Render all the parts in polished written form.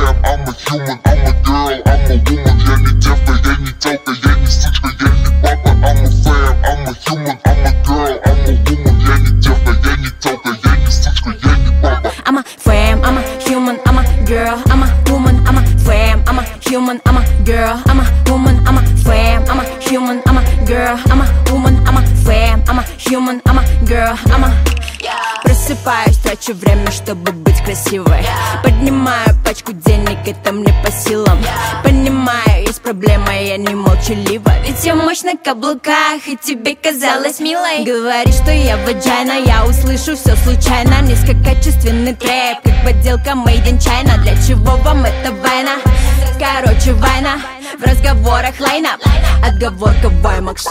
fam, I'm a human, I'm a girl, I'm a woman. Я не девка, я не телка, я не сучка, я не баба. I'm a fam, I'm a human, I'm a girl, I'm a woman. Я не девка, я не телка, я не сучка, я не баба. I'm a fam, I'm a human, I'm a girl, I'm a woman, I'm a fam, I'm a human, I'm a girl, I'm a woman, I'm a fam, I'm a human, I'm a girl, I'm a woman, I'm a fam, I'm a human, I'm a girl, I'm a... Просыпаюсь, трачу время, чтобы быть красивой. Поднимаю пачку денег, это мне по силам. Понимаю, есть проблема, я не молчалива. Ведь я мощь на каблуках, и тебе казалось милой. Говоришь, что я ваджайна, я услышу все случайно. Низкокачественный трэп, как подделка made in China. Для чего вам эта война? Короче, война в разговорах лайнап. Отговорка Ваймакс.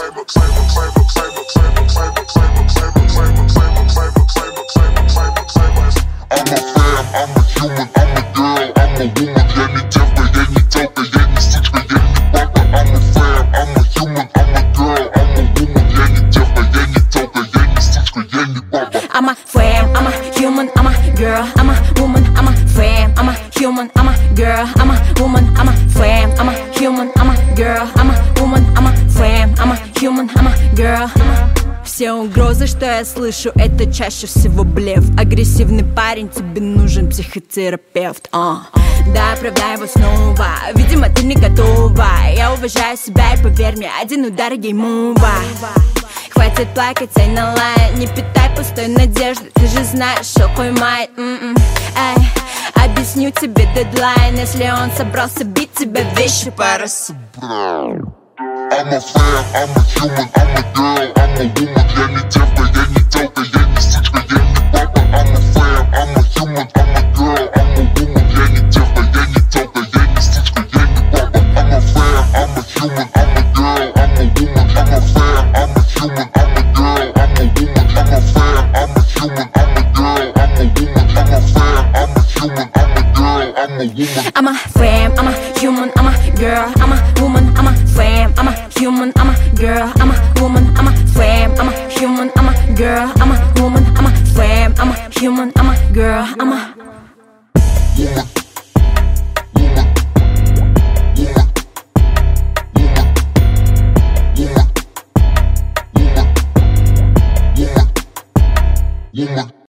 I'm a fam, I'm a human, I'm a girl, I'm a woman. Я не девка, я не телка, я не сучка, я не баба. I'm a fam, I'm a human, I'm a girl, I'm a woman. Я не девка, я не телка, я не сучка, я не баба. I'm a fam, I'm a human, I'm a girl, I'm a woman, I'm a fam, I'm a human, I'm a girl, I'm a woman, I'm a fam, I'm a human, I'm a girl, I'm a woman, I'm a fam, I'm a human, I'm a girl. Все угрозы, что я слышу, это чаще всего блеф. Агрессивный парень, тебе нужен психотерапевт. Да, оправдай его снова, видимо, ты не готова. Я уважаю себя и поверь мне, один удар геймова. Хватит плакать, ай на лайн, не питай пустой надежды. Ты же знаешь, что поймает. Объясню тебе дедлайн, если он собрался бить тебя, вещи пора собрать. I'm a fam, I'm a human, I'm a girl, I'm a woman. Я не девка, я не телка, я не сучка, я не баба. I'm a fam, I'm a human, I'm a girl, I'm a woman. Я не девка, я не телка, я не сучка, я не баба. I'm a fam, I'm a human, I'm a girl, I'm a woman. I'm a fam, I'm a human, I'm a girl, I'm a woman. I'm a fam, I'm a human, I'm a girl, I'm a woman. I'm a fam, I'm a human, I'm a girl, I'm a woman. I'm a fam, I'm a human, I'm a girl, I'm a woman. I'm a fam, I'm a human, I'm a girl, I'm a woman. I'm a fam, I'm a human, I'm a girl, I'm a woman. I'm a fam, I'm a human, I'm a girl, I'm a